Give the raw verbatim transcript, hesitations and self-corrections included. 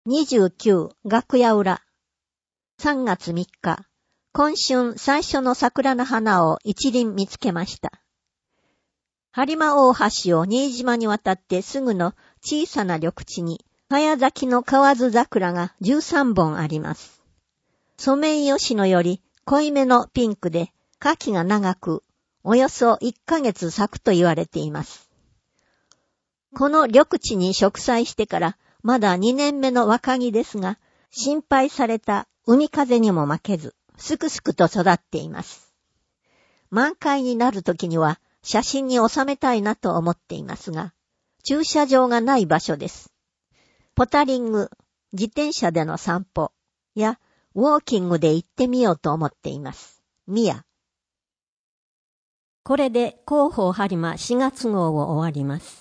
にじゅうきゅう楽屋裏。さんがつみっか、今春最初の桜の花を一輪見つけました。播磨大橋を新島に渡ってすぐの小さな緑地に、早咲きの河津桜がじゅうさんぼんあります。ソメイヨシノより濃いめのピンクで、花期が長く、およそいっかげつ咲くと言われています。この緑地に植栽してからまだにねんめの若木ですが、心配された海風にも負けず、すくすくと育っています。満開になるときには写真に収めたいなと思っていますが、駐車場がない場所です。ポタリング、自転車での散歩やウォーキングで行ってみようと思っています。ミヤ。これで広報播磨しがつ号を終わります。